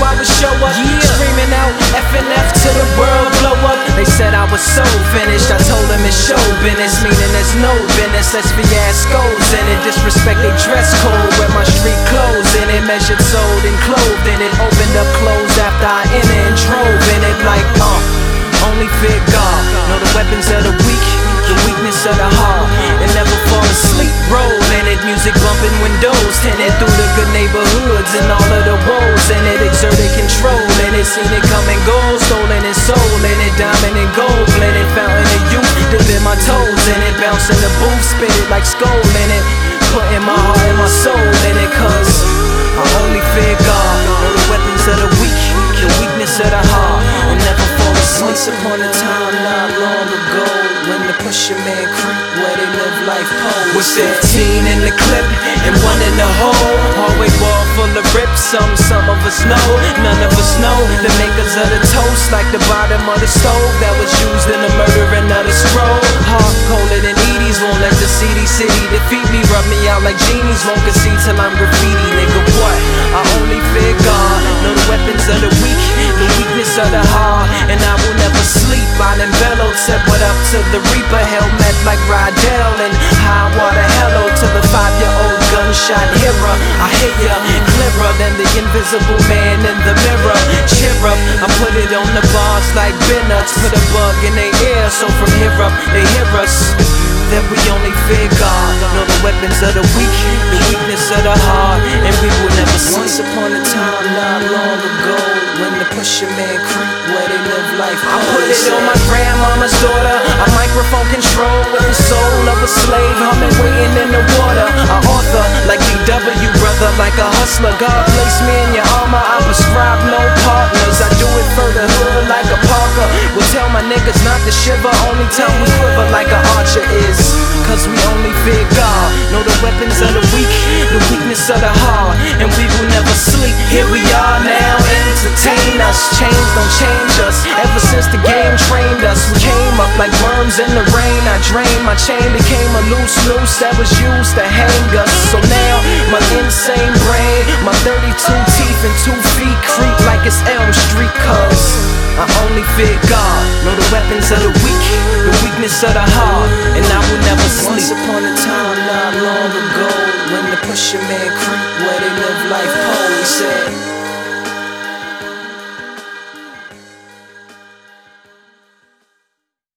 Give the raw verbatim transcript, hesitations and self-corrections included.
I would show up, yeah. Screaming out F N F till the world blow up. They said I was so finished, I told them it's show business, meaning there's no business. Let's fiascos in it, disrespect they dress code, wear my street clothes in it, measured, sold, and clothed in it. Opened up clothes after I entered and drove in it like, uh, only fear God. Know the weapons of the weak, the weakness of the heart, and never fall asleep. Roll in it, music bumping windows tinted through the good neighborhoods and all of the woes in it. Exerted control in it, seen it come and go, stolen and soul in it, diamond and gold blended, fountain of youth, dipping my toes in it, bouncing the booth, spit it like skull in it, putting my heart and my soul in it, cause I only fear God. Know the weapons of the weak, the weakness of the heart, and never fall asleep. Once upon a time, not long ago, when the pusher man creep where they live life pose. With fifteen in the clip and one in the hole, hallway wall full of rips. Some, some of us know, none of us know the makers of the toast, like the bottom of the stove that was used in the murdering of the scroll. Heart colder than Edie's, won't let the seedy city defeat me. Rub me out like genies, won't concede till I'm graffiti. Nigga, what? I only fear God. Know the weapons of the weak, the weakness of the heart, and I will never sleep. I done bellowed, said what up to the reaper, helmet like Rydell, and high water hello to the five-year-old gunshot hearer. I hear ya clearer than the invisible man in the mirror. Cheer up, I put it on the bars like Bennuts, put a bug in their ear, so from here up they hear us. That we only fear God. Know the weapons of the weak, the weakness of the heart, and we will never sleep. Once upon a time, not long ago, when the pusher man creep where they live life. I put it on my grandmama's daughter, a microphone control with the soul of a slave, humming, waiting in the water. I author like D W, brother, like a hustler. God place me in your armor, I prescribe no partners. I do it for the hood like a Parker. Will tell my niggas not to shiver, only time we quiver like an archer is, cause we only fear God. Know the weapons of the weak, the weakness of the heart, and we will never sleep. Here we are now, entertain us. Change don't change us. Ever since the game trained us, we came up like worms in the rain. I drained my chain, became a loose noose that was used to hang us. So now my insane brain, my thirty-two teeth and two feet creep like it's Elm Street, cause I only fear God. Know the weapons of the weak, the weakness of the heart, and I will never sleep. Once upon a time, not long ago, when the pusher man creep where they